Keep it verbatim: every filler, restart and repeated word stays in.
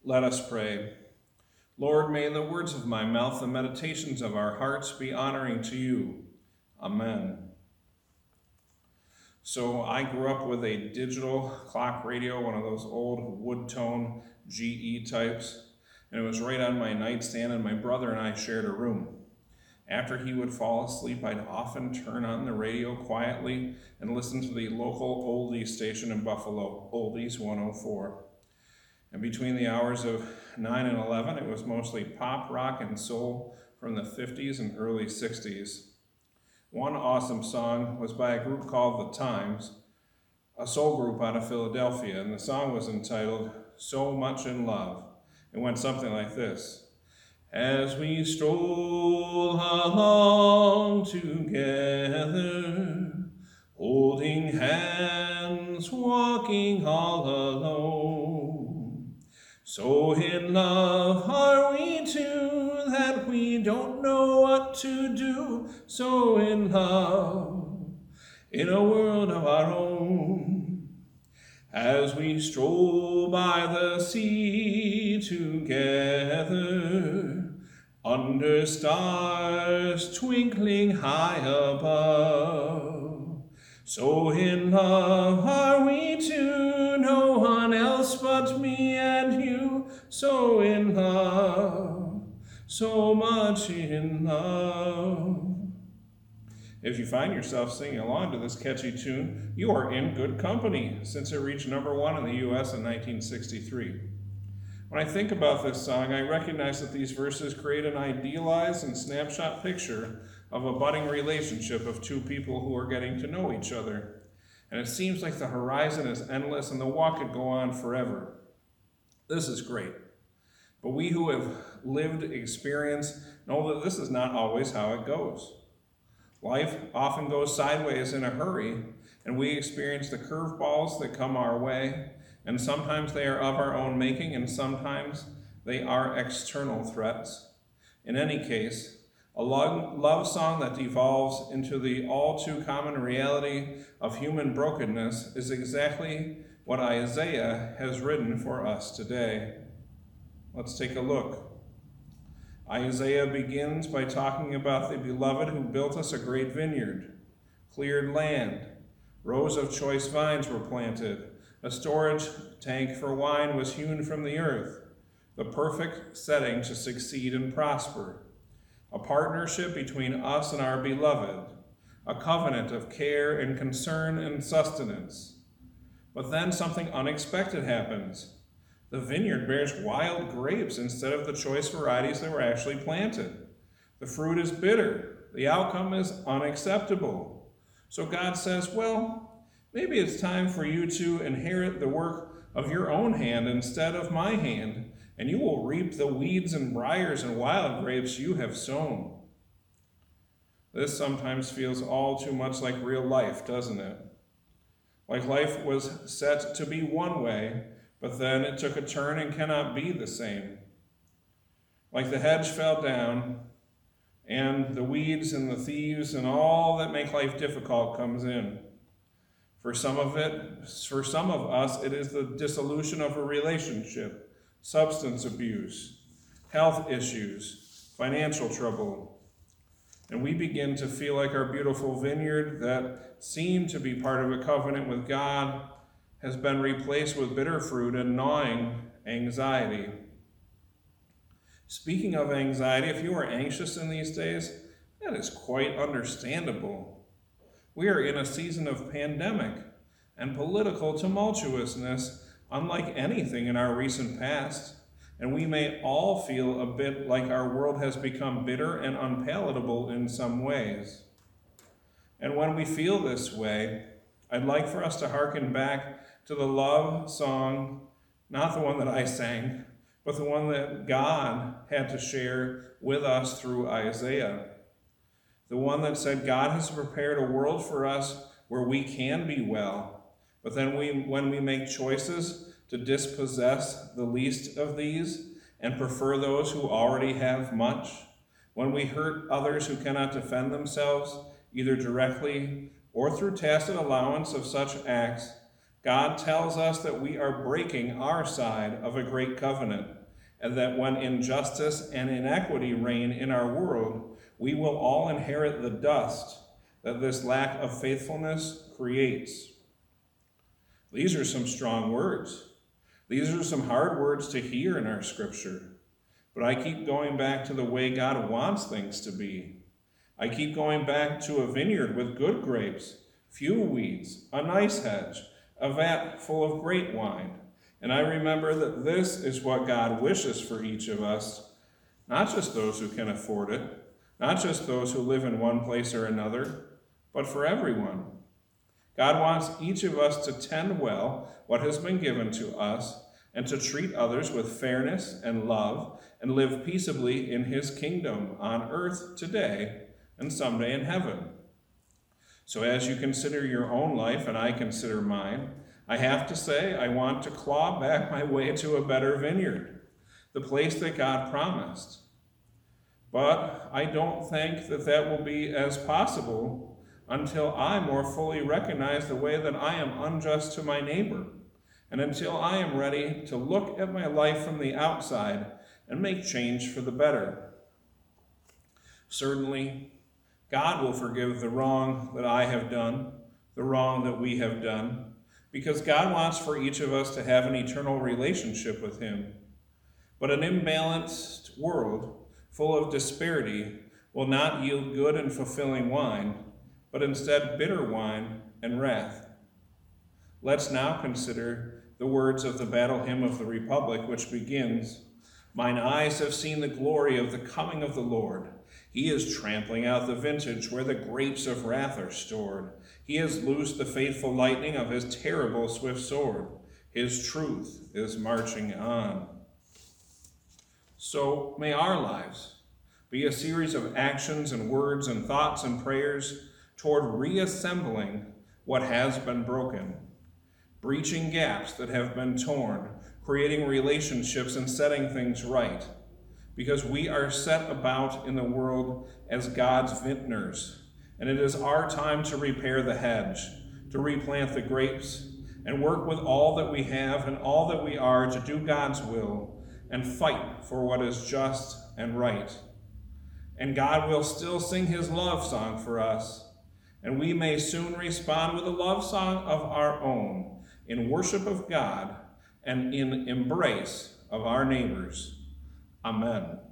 Let us pray. Lord, may the words of my mouth and meditations of our hearts be honoring to you. Amen. So I grew up with a digital clock radio, one of those old wood tone G E types, and it was right on my nightstand, and my brother and I shared a room. After he would fall asleep, I'd often turn on the radio quietly and listen to the local oldies station in Buffalo, Oldies one oh four. And between the hours of nine and eleven, it was mostly pop, rock, and soul from the fifties and early sixties. One awesome song was by a group called The Times, a soul group out of Philadelphia, and the song was entitled So Much in Love. It went something like this. As we stroll along together, holding hands, walking all alone, so in love are we two that we don't know what to do, so in love in a world of our own. As we stroll by the sea together, under stars twinkling high above, so in love are we two, no one else but me and you, so in love, so much in love. If you find yourself singing along to this catchy tune, you are in good company, since it reached number one in the U S in nineteen sixty-three. When I think about this song, I recognize that these verses create an idealized and snapshot picture of a budding relationship of two people who are getting to know each other. And it seems like the horizon is endless and the walk could go on forever. This is great. But we who have lived experience know that this is not always how it goes. Life often goes sideways in a hurry, and we experience the curveballs that come our way, and sometimes they are of our own making, and sometimes they are external threats. In any case, a love song that devolves into the all-too-common reality of human brokenness is exactly what Isaiah has written for us today. Let's take a look. Isaiah begins by talking about the beloved who built us a great vineyard, cleared land, rows of choice vines were planted, a storage tank for wine was hewn from the earth, the perfect setting to succeed and prosper, a partnership between us and our beloved, a covenant of care and concern and sustenance. But then something unexpected happens. The vineyard bears wild grapes instead of the choice varieties that were actually planted. The fruit is bitter. The outcome is unacceptable. So God says, well, maybe it's time for you to inherit the work of your own hand instead of my hand, and you will reap the weeds and briars and wild grapes you have sown. This sometimes feels all too much like real life, doesn't it? Like life was set to be one way, but then it took a turn and cannot be the same. Like the hedge fell down, and the weeds and the thieves and all that make life difficult comes in. For some of it, for some of us, it is the dissolution of a relationship, substance abuse, health issues, financial trouble. And we begin to feel like our beautiful vineyard that seemed to be part of a covenant with God has been replaced with bitter fruit and gnawing anxiety. Speaking of anxiety, if you are anxious in these days, that is quite understandable. We are in a season of pandemic and political tumultuousness unlike anything in our recent past, and we may all feel a bit like our world has become bitter and unpalatable in some ways. And when we feel this way, I'd like for us to hearken back to the love song, not the one that I sang, but the one that God had to share with us through Isaiah. The one that said God has prepared a world for us where we can be well, but then we, when we make choices to dispossess the least of these and prefer those who already have much, when we hurt others who cannot defend themselves, either directly or through tacit allowance of such acts, God tells us that we are breaking our side of a great covenant, and that when injustice and inequity reign in our world, we will all inherit the dust that this lack of faithfulness creates. These are some strong words. These are some hard words to hear in our scripture. But I keep going back to the way God wants things to be. I keep going back to a vineyard with good grapes, few weeds, a nice hedge, a vat full of great wine. And I remember that this is what God wishes for each of us, not just those who can afford it, not just those who live in one place or another, but for everyone. God wants each of us to tend well what has been given to us and to treat others with fairness and love and live peaceably in his kingdom on earth today and someday in heaven. So as you consider your own life and I consider mine, I have to say I want to claw back my way to a better vineyard, the place that God promised. But I don't think that that will be as possible until I more fully recognize the way that I am unjust to my neighbor, and until I am ready to look at my life from the outside and make change for the better. Certainly, God will forgive the wrong that I have done, the wrong that we have done, because God wants for each of us to have an eternal relationship with him. But an imbalanced world full of disparity will not yield good and fulfilling wine, but instead bitter wine and wrath. Let's now consider the words of the battle hymn of the Republic, which begins, "Mine eyes have seen the glory of the coming of the Lord. He is trampling out the vintage where the grapes of wrath are stored. He has loosed the fateful lightning of his terrible swift sword. His truth is marching on." So may our lives be a series of actions and words and thoughts and prayers toward reassembling what has been broken, breaching gaps that have been torn, creating relationships and setting things right, because we are set about in the world as God's vintners, and it is our time to repair the hedge, to replant the grapes, and work with all that we have and all that we are to do God's will and fight for what is just and right. And God will still sing his love song for us, and we may soon respond with a love song of our own in worship of God and in embrace of our neighbors. Amen.